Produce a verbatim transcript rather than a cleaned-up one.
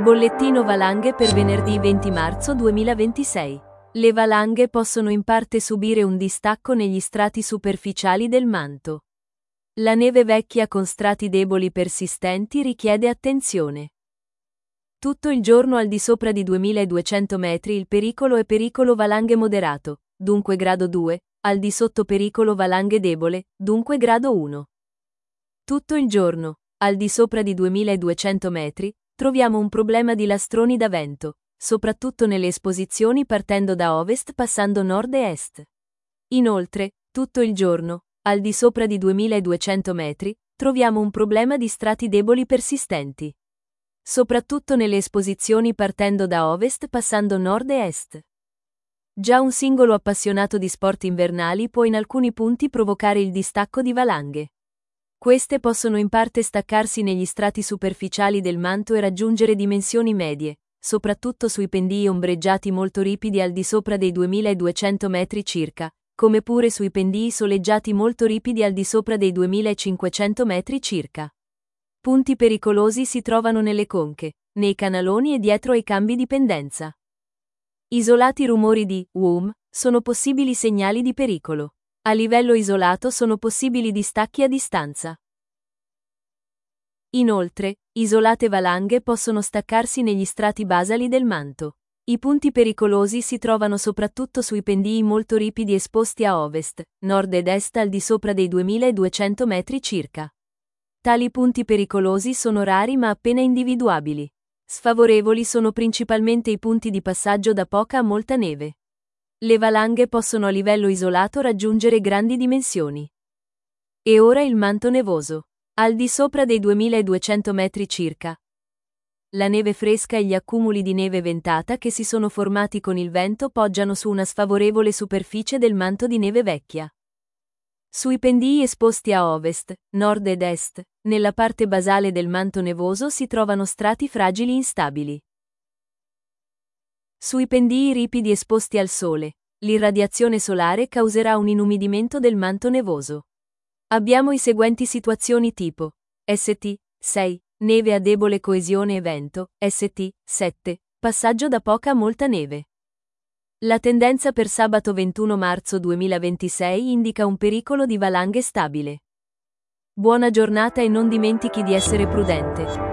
Bollettino valanghe per venerdì venti marzo duemilaventisei. Le valanghe possono in parte subire un distacco negli strati superficiali del manto. La neve vecchia con strati deboli persistenti richiede attenzione. Tutto il giorno al di sopra di duemiladuecento metri il pericolo è pericolo valanghe moderato, dunque grado due, al di sotto pericolo valanghe debole, dunque grado uno. Tutto il giorno, al di sopra di duemiladuecento metri, troviamo un problema di lastroni da vento, soprattutto nelle esposizioni partendo da ovest passando nord e est. Inoltre, tutto il giorno, al di sopra di duemiladuecento metri, troviamo un problema di strati deboli persistenti. Soprattutto nelle esposizioni partendo da ovest passando nord e est. Già un singolo appassionato di sport invernali può in alcuni punti provocare il distacco di valanghe. Queste possono in parte staccarsi negli strati superficiali del manto e raggiungere dimensioni medie, soprattutto sui pendii ombreggiati molto ripidi al di sopra dei duemiladuecento metri circa, come pure sui pendii soleggiati molto ripidi al di sopra dei duemilacinquecento metri circa. Punti pericolosi si trovano nelle conche, nei canaloni e dietro ai cambi di pendenza. Isolati rumori di W M sono possibili segnali di pericolo. A livello isolato sono possibili distacchi a distanza. Inoltre, isolate valanghe possono staccarsi negli strati basali del manto. I punti pericolosi si trovano soprattutto sui pendii molto ripidi esposti a ovest, nord ed est al di sopra dei duemiladuecento metri circa. Tali punti pericolosi sono rari ma appena individuabili. Sfavorevoli sono principalmente i punti di passaggio da poca a molta neve. Le valanghe possono a livello isolato raggiungere grandi dimensioni. E ora il manto nevoso. Al di sopra dei duemiladuecento metri circa. La neve fresca e gli accumuli di neve ventata che si sono formati con il vento poggiano su una sfavorevole superficie del manto di neve vecchia. Sui pendii esposti a ovest, nord ed est, nella parte basale del manto nevoso si trovano strati fragili instabili. Sui pendii ripidi esposti al sole, l'irradiazione solare causerà un inumidimento del manto nevoso. Abbiamo i seguenti situazioni tipo S T sei, neve a debole coesione e vento, S T sette, passaggio da poca a molta neve. La tendenza per sabato ventuno marzo duemilaventisei indica un pericolo di valanghe stabile. Buona giornata e non dimentichi di essere prudente.